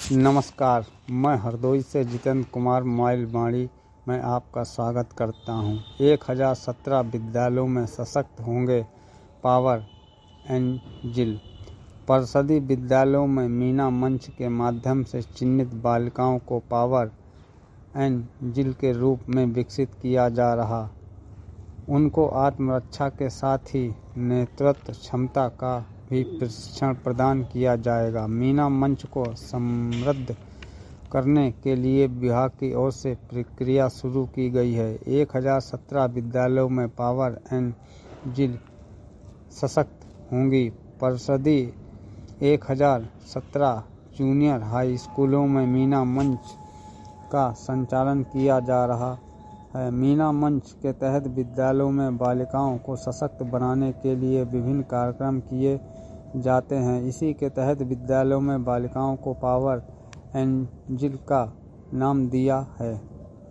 नमस्कार, मैं हरदोई से जितेंद्र कुमार मोइलवाड़ी में आपका स्वागत करता हूं। 1017 विद्यालयों में सशक्त होंगे पावर एंजिल। परिषदीय विद्यालयों में मीना मंच के माध्यम से चिन्हित बालिकाओं को पावर एंजिल के रूप में विकसित किया जा रहा। उनको आत्मरक्षा के साथ ही नेतृत्व क्षमता का भी प्रशिक्षण प्रदान किया जाएगा। मीना मंच को समृद्ध करने के लिए विभाग की ओर से प्रक्रिया शुरू की गई है। 1017 विद्यालयों में पावर एंजिल सशक्त होंगी। परिषदीय 1017 जूनियर हाई स्कूलों में मीना मंच का संचालन किया जा रहा है। मीना मंच के तहत विद्यालयों में बालिकाओं को सशक्त बनाने के लिए विभिन्न कार्यक्रम किए जाते हैं। इसी के तहत विद्यालयों में बालिकाओं को पावर एंजिल का नाम दिया है।